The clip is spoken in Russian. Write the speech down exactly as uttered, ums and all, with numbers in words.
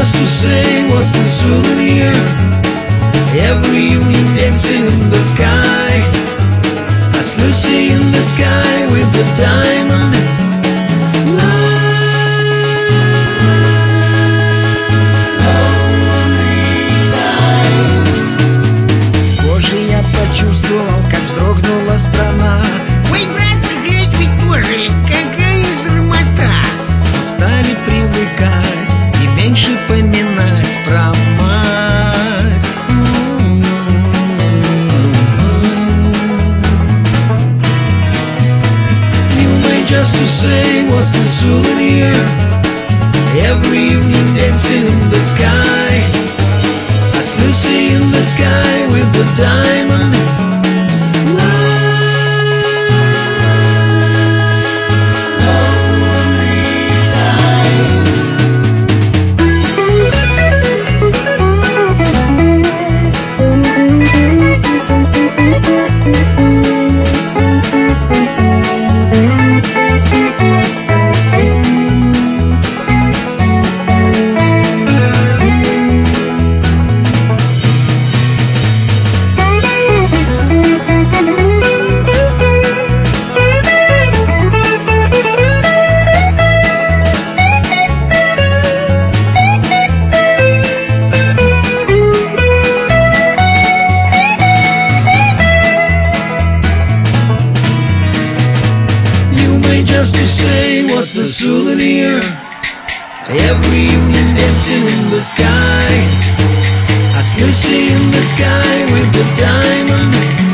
just to say what's the souvenir. Every evening dancing in the sky, that's Lucy in the sky with the diamond Кожей я почувствовал, как вздрогнула страна. Ой, братцы, глядь, ведь тоже какая зармота. Стали привыкать и меньше поминать про мать. You may just to say what's the souvenir. Every evening dancing in the sky, that's Lucy in the sky with the diamond just to say what's the souvenir. Every evening dancing in the sky, that's Lucy in the sky with the diamond